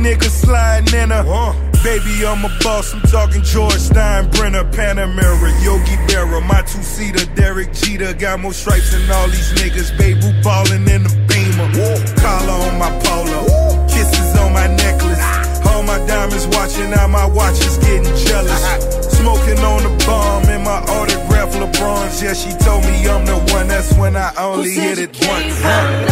nigga sliding in her. Baby, I'm a boss, I'm talking George Steinbrenner, Panamera, Yogi Berra, my two-seater, Derek Jeter, got more stripes than all these niggas, babe, who ballin' in the Beamer, collar on my polo, kisses on my necklace, all my diamonds watching, now my watch is getting jealous, smoking on the bomb in my autograph LeBrons, yeah, she told me I'm the one, that's when I only hit it once.